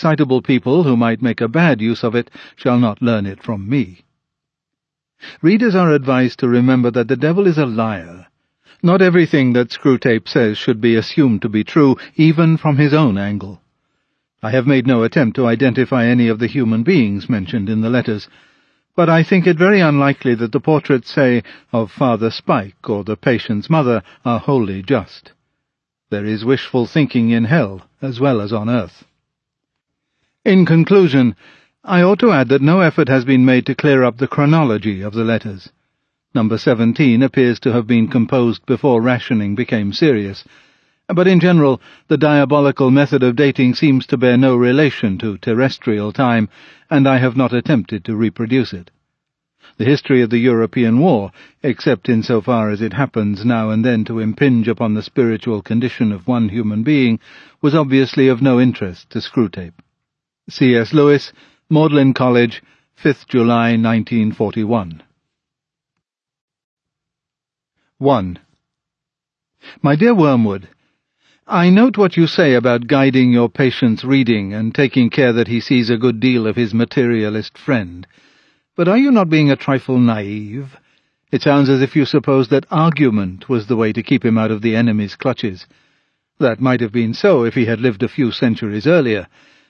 excitable people who might make a bad use of it shall not learn it from me. Readers are advised to remember that the devil is a liar. Not everything that Screwtape says should be assumed to be true, even from his own angle. I have made no attempt to identify any of the human beings mentioned in the letters, but I think it very unlikely that the portraits, say, of Father Spike or the patient's mother are wholly just. There is wishful thinking in hell as well as on earth. In conclusion, I ought to add that no effort has been made to clear up the chronology of the letters. Number 17 appears to have been composed before rationing became serious, but in general the diabolical method of dating seems to bear no relation to terrestrial time, and I have not attempted to reproduce it. The history of the European War, except in so far as it happens now and then to impinge upon the spiritual condition of one human being, was obviously of no interest to Screwtape. C.S. Lewis, Magdalen College, 5th July 1941. 1. My dear Wormwood, I note what you say about guiding your patient's reading and taking care that he sees a good deal of his materialist friend. But are you not being a trifle naive? It sounds as if you suppose that argument was the way to keep him out of the enemy's clutches. That might have been so if he had lived a few centuries earlier,